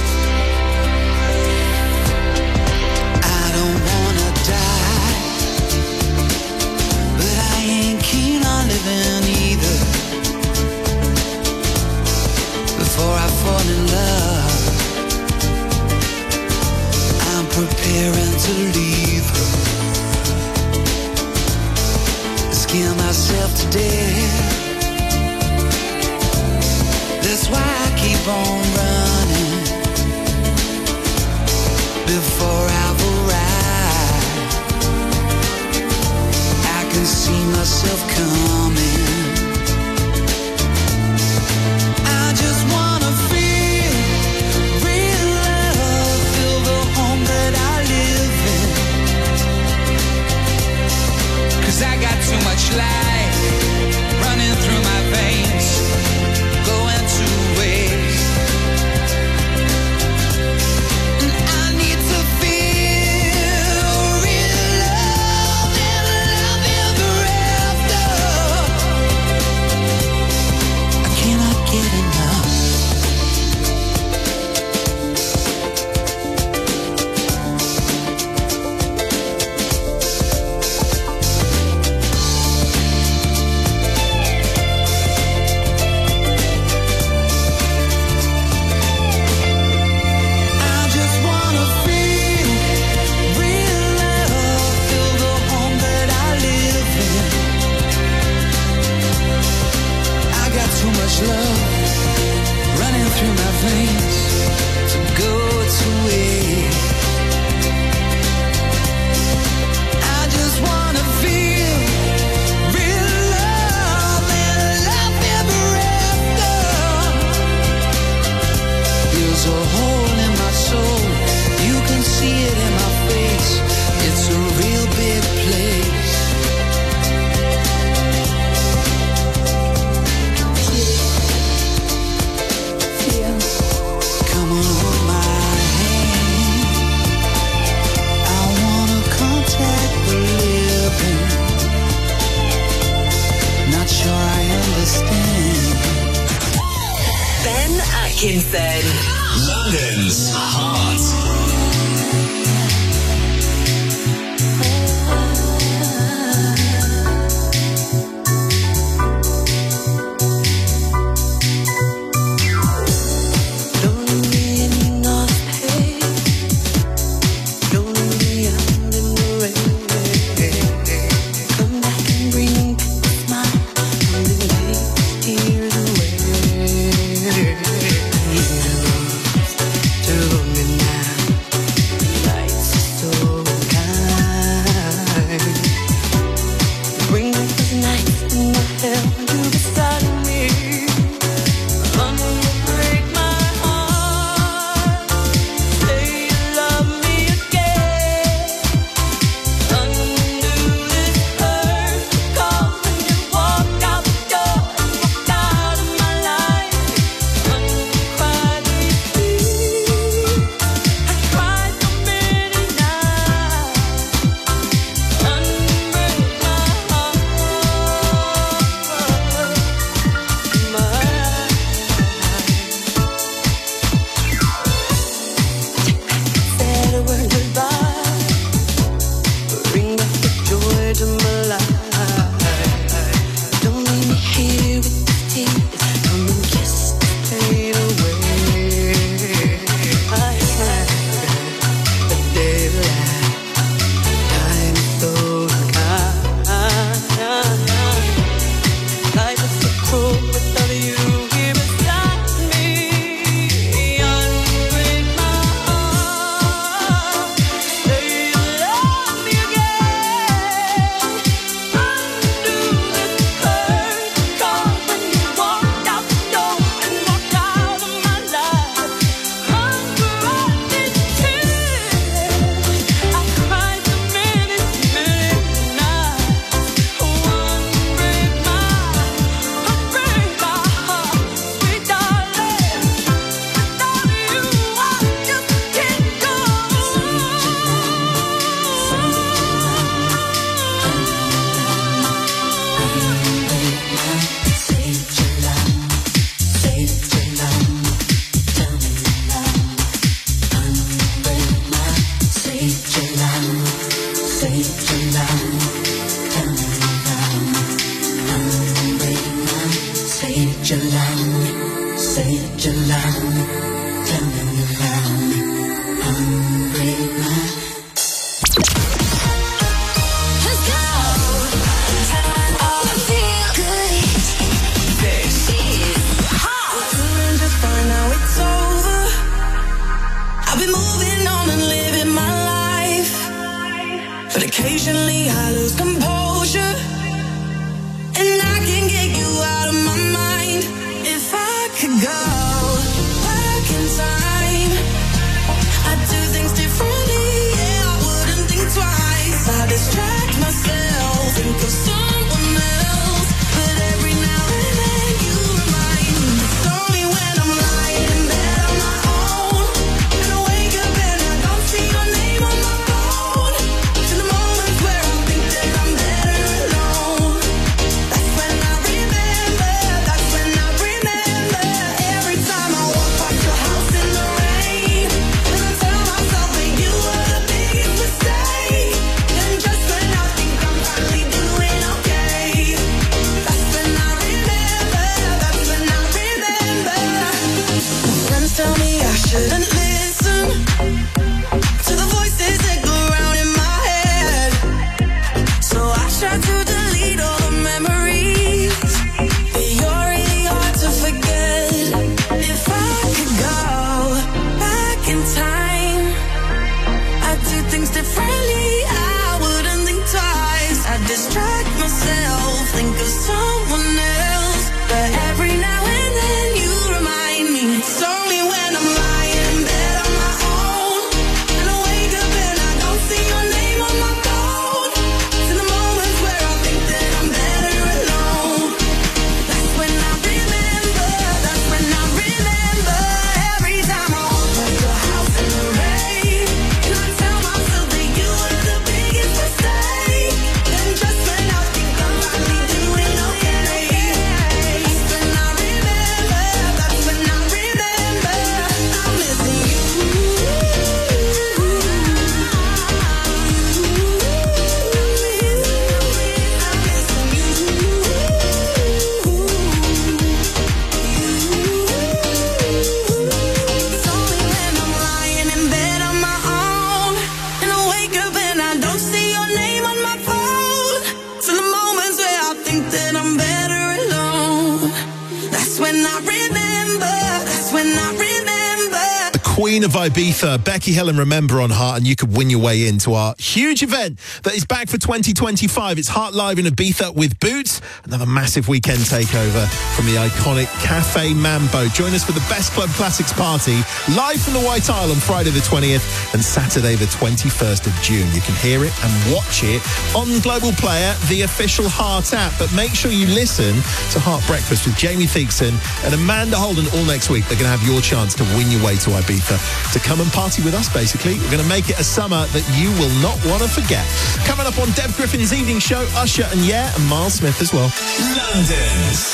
I don't wanna die, but I ain't keen on living either. Before I fall in love, I'm preparing to leave her. Scare myself to death. That's why I keep on running. Before I've arrived, I can see myself coming. I just wanna feel real love, feel the home that I live in. 'Cause I got too much life running through my veins, going to waste. And I need to feel real love and love ever after. I cannot get enough. I just wanna feel real love, feel the home that I live in. I got too much love running through my veins to go to waste. I just wanna feel real love and love ever after. There's a hole in my soul, you can see it in my face. It's a real big place. Come on, hold my hand. I wanna contact the living. Not sure I understand. Ben Atkinson. London's Hot. To me now. Occasionally I lose composure, and I can get you out of my mind. If I could go back in time, I'd do things differently. Yeah, I wouldn't think twice. I distract myself, think of someone else, but every now and then you remind me. It's only when I'm lying in bed on my own, and I wake up and I don't see your name on my phone. To the moments where I think that I'm better alone. That's when I remember, that's when I remember. Every time I walk past your house in the rain, and I tell myself that you were the biggest mistake. And just when I think I'm finally doing okay, that's when I remember, that's when I remember. My friends tell me I shouldn't listen to the voices that go round in my head, so I try to delete all the memories, but you're really hard to forget. If I could go back in time, I'd do things differently. I wouldn't think twice. I'd distract myself, think of someone else, but every now and then you remind me. It's only when I'm lying in bed on my own, and I wake up and I don't see your name on my phone. To the moments where I think that I'm better alone, that's when I remember, that's when I remember. Every time I walk past your house in the rain, and I tell myself that you were the biggest mistake. And just when I think I'm finally doing okay, that's when I remember, that's when I remember. I'm missing you. It's only when I'm lying in bed on my own, and I wake up and I don't see your name on my phone. To the moments where I think that I'm better alone, that's when I remember, that's when I remember. The Queen of Ibiza, Becky Hill and Remember on Heart, and you could win your way into our huge event that is back for twenty twenty-five. It's Heart Live in Ibiza with Boots, another massive weekend takeover from the iconic Cafe Mambo. Join us for the Best Club Classics party, live from the White Isle on Friday the twentieth and Saturday the twenty-first of June. You can hear it and watch it on Global Player, the official Heart app. But make sure you listen to Heart Breakfast with Jamie Theekson and Amanda Holden all next week. They're going to have your chance to win your way to Ibiza, to come and party with us, basically. We're going to make it a summer that you will not want to forget. Coming up on Deb Griffin's evening show, Usher and Yeah, and Miles Smith as well. London's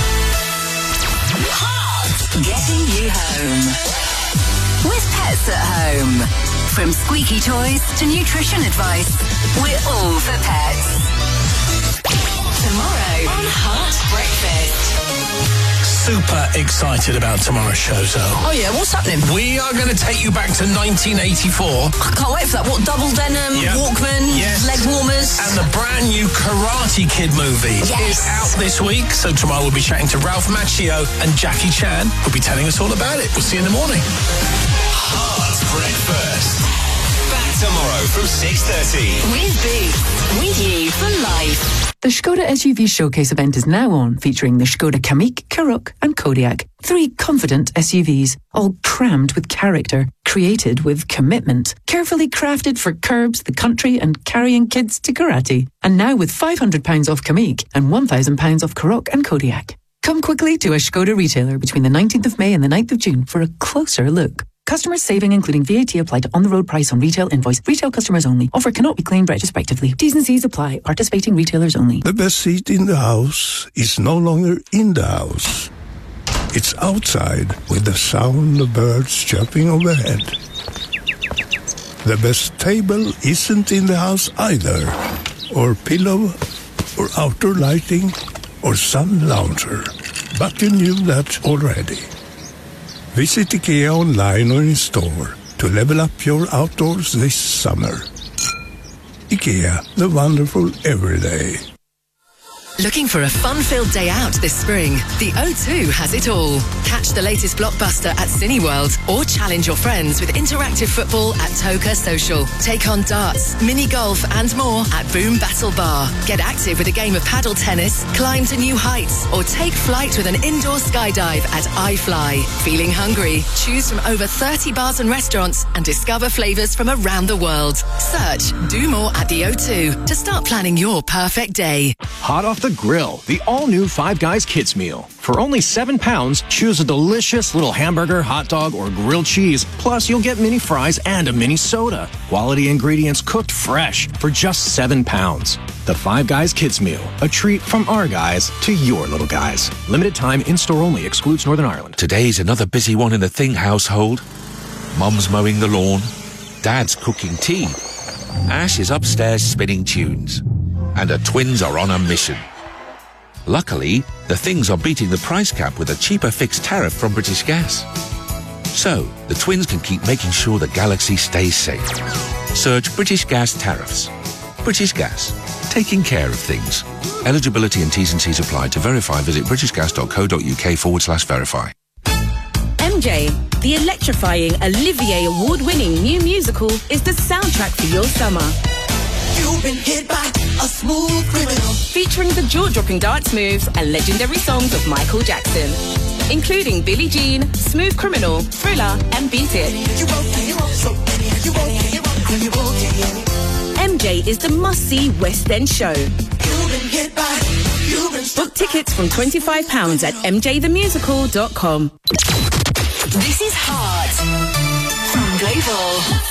Getting you home with Pets at Home. From squeaky toys to nutrition advice, we're all for pets. Tomorrow on Heart Breakfast. Super excited about tomorrow's show, Zoe. Oh yeah, what's happening? We are going to take you back to nineteen eighty-four. I can't wait for that. What, double denim, Yep. Walkman, Yes. leg warmers? And the brand new Karate Kid movie Yes. is out this week. So tomorrow we'll be chatting to Ralph Macchio and Jackie Chan, who'll be telling us all about it. We'll see you in the morning. Heart Breakfast. Back tomorrow from six thirty. With Boots, with you for life. The Skoda S U V Showcase event is now on, featuring the Skoda Kamiq, Karoq and Kodiaq. Three confident S U Vs, all crammed with character, created with commitment, carefully crafted for curbs, the country and carrying kids to karate. And now with five hundred pounds off Kamiq and one thousand pounds off Karoq and Kodiaq. Come quickly to a Skoda retailer between the nineteenth of May and the ninth of June for a closer look. Customers saving including V A T applied to on-the-road price on retail invoice. Retail customers only. Offer cannot be claimed retrospectively. T's and C's apply. Participating retailers only. The best seat in the house is no longer in the house. It's outside with the sound of birds chirping overhead. The best table isn't in the house either. Or pillow, or outdoor lighting, or sun lounger. But you knew that already. Visit IKEA online or in store to level up your outdoors this summer. IKEA, the wonderful everyday. Looking for a fun-filled day out this spring? The O two has it all. Catch the latest blockbuster at Cineworld or challenge your friends with interactive football at Toka Social. Take on darts, mini golf and more at Boom Battle Bar. Get active with a game of paddle tennis, climb to new heights or take flight with an indoor skydive at iFly. Feeling hungry? Choose from over thirty bars and restaurants and discover flavours from around the world. Search Do More at the O two to start planning your perfect day. Hot off the grill, the all-new Five Guys Kids Meal. For only seven pounds, choose a delicious little hamburger, hot dog, or grilled cheese. Plus, you'll get mini fries and a mini soda. Quality ingredients cooked fresh for just seven pounds. The Five Guys Kids Meal, a treat from our guys to your little guys. Limited time, in-store only, excludes Northern Ireland. Today's another busy one in the Thing household. Mum's mowing the lawn. Dad's cooking tea. Ash is upstairs spinning tunes. And her twins are on a mission. Luckily, the Things are beating the price cap with a cheaper fixed tariff from British Gas. So, the twins can keep making sure the galaxy stays safe. Search British Gas tariffs. British Gas, taking care of things. Eligibility and T's and C's apply. To verify, visit britishgas.co.uk forward slash verify. M J, the electrifying Olivier award-winning new musical, is the soundtrack for your summer. You've been hit by a smooth criminal. Featuring the jaw-dropping dance moves and legendary songs of Michael Jackson, including Billie Jean, Smooth Criminal, Thriller, and Beat It. M J is the must-see West End show. Book tickets from twenty-five pounds at m j the musical dot com. This is Heart from Global.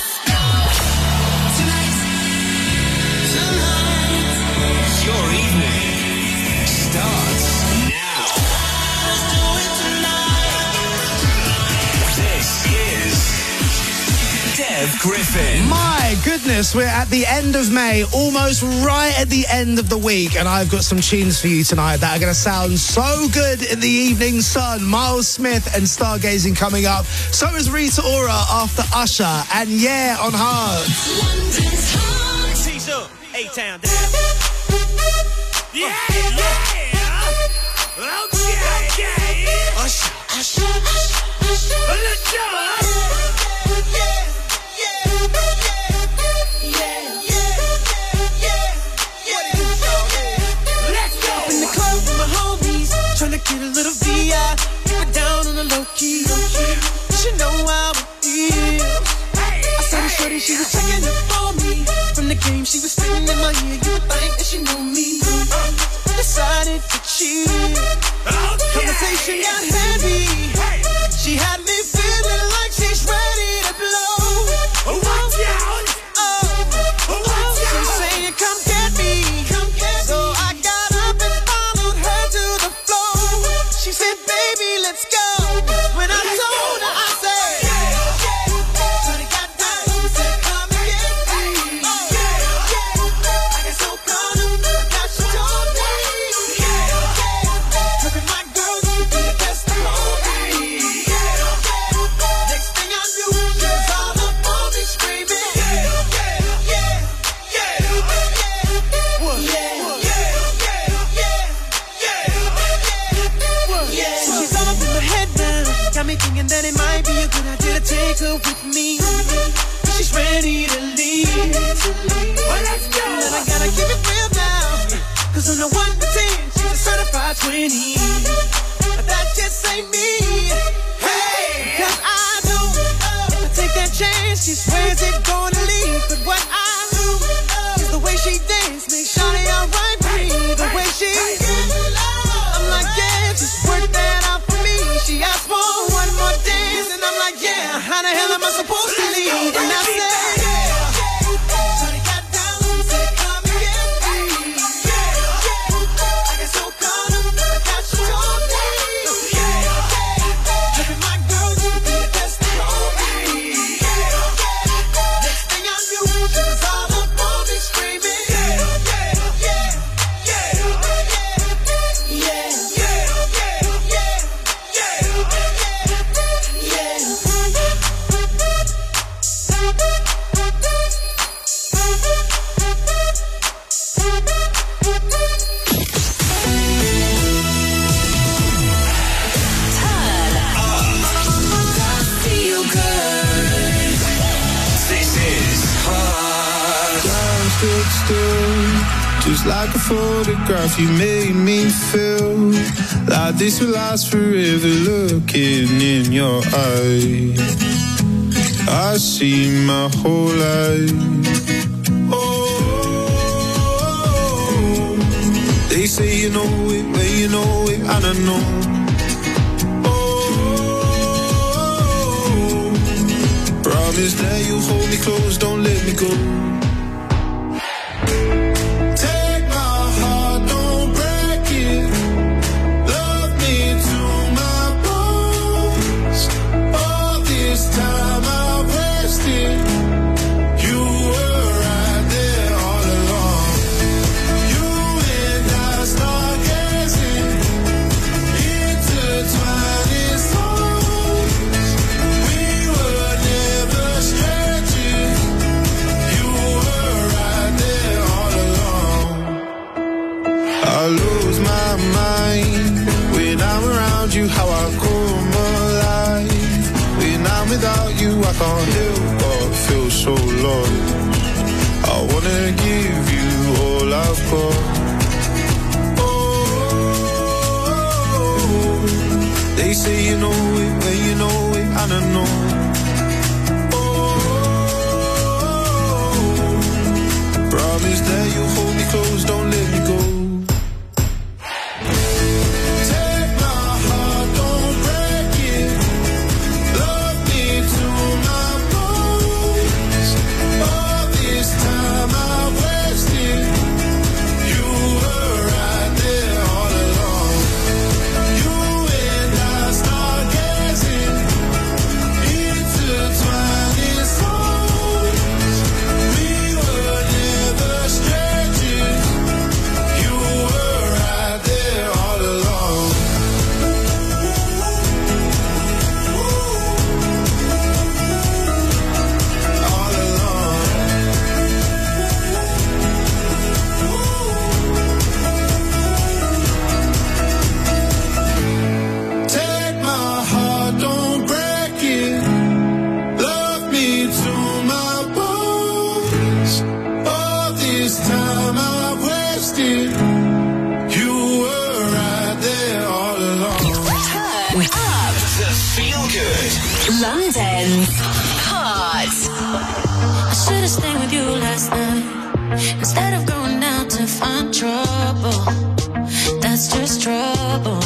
Your evening starts now. Let's do it tonight. This is Dev Griffin. My goodness, we're at the end of May, almost right at the end of the week, and I've got some tunes for you tonight that are going to sound so good in the evening sun. Miles Smith and Stargazing coming up. So is Rita Ora after Usher, and yeah, on Heart. C's up, A-Town down. Yeah, yeah. Okay, okay. Usher, Usher, Usher, Usher. Let's go. Yeah, yeah, yeah, yeah, yeah, yeah. Let's go. Up in the club with my homies, trying to get a little V I. Keep it down on the low key. She know how it feels. I saw the shorty, she was checking up for me. From the game, she was spitting in my ear. You would think that she knew me. Decided to cheat. Okay. Conversation got heavy. Hey. She had me feeling like she's ready to blow. Oh, watch out! Oh, oh, watch out! She's saying, "Come get me, come get me." So I got up and followed her to the floor. She said, "Baby, let's go." When I let's told go. her, I said, yeah, yeah. So they got down and said, "Come and get me." Oh, yeah, yeah. I get so caught up, now she told me. Got me thinking that it might be a good idea to take her with me. She's ready to leave. Well, let's go. And I gotta keep it real now. Cause on the one to ten, she's a certified twenty. But that just ain't me. Hey! Cause I know if I take that chance, she swears it's gonna leave. But what I do is the way she dance makes Shawty alright with me. The way she I'm like, yeah, just work that out for me. She asked for one more dance, and I'm like, yeah, how the hell am I supposed to leave? And I said, yeah. So they got down and said, "Come and get me." I get so caught up, I got you told me. Look at my girl, you be the best of me. Next thing I stood still, just like a photograph. You made me feel like this will last forever. Looking in your eyes, I see my whole life. Oh, they say you know it, well you know it, and I know. Oh, promise that you'll hold me close, don't let me go. I can't help but feel so lost. I wanna give you all I've got. Oh, they say you know it, when you know it, and I know. Oh, promise that you'll hold me close, don't let me go. London's Hot. I should have stayed with you last night instead of going out to find trouble. That's just trouble.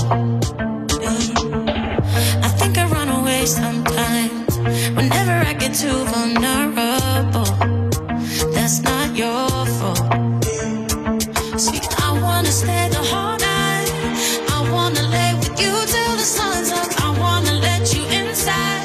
I think I run away sometimes whenever I get too vulnerable. That's not your fault. See, I wanna stay the whole night. I wanna lay with you till the sun's up. I wanna let you inside.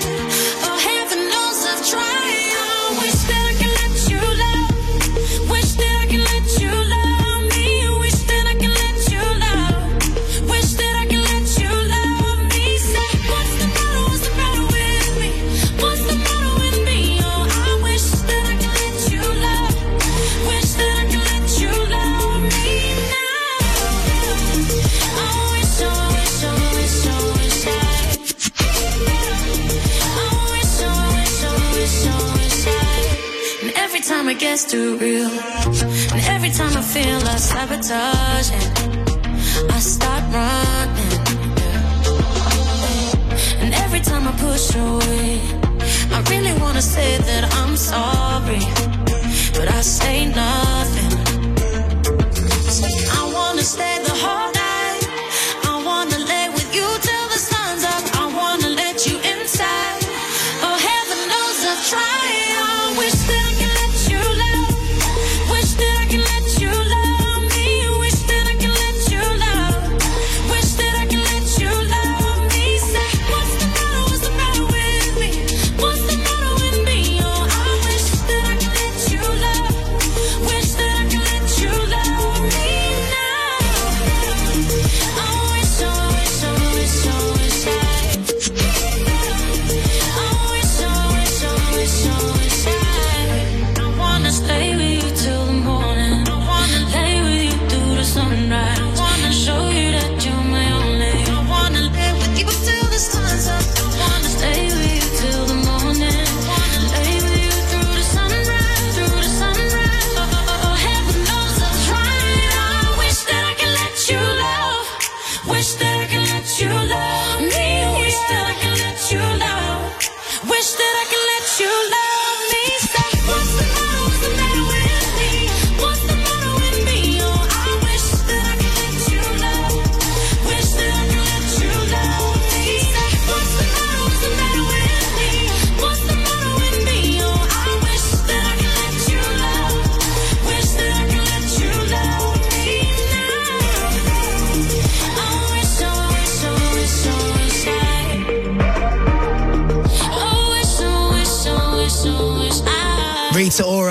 It gets too real, and every time I feel I sabotage it, I start running, and every time I push away, I really wanna say that I'm sorry, but I say nothing. I wanna stay the whole night. I wanna lay with you till the sun's up. I wanna let you inside. Oh, heaven knows I've tried. I wish that I could let you love. Wish that I could let you love me. Wish that I could let you love. Wish that I could let you love me. Say, what's the matter? What's the matter with me? What's the matter with me? Oh, I wish that I could let you love. Wish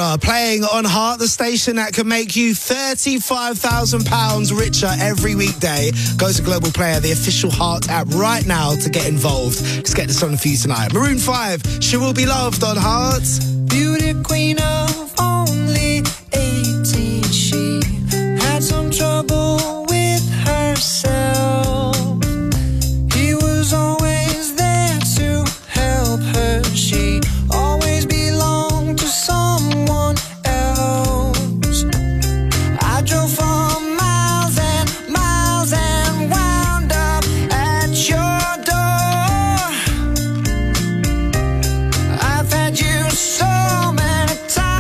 Rihanna playing on Heart, the station that can make you thirty-five thousand pounds richer every weekday. Go to Global Player, the official Heart app right now to get involved. Let's get this on for you tonight. Maroon five, She Will Be Loved on Heart. Beauty queen of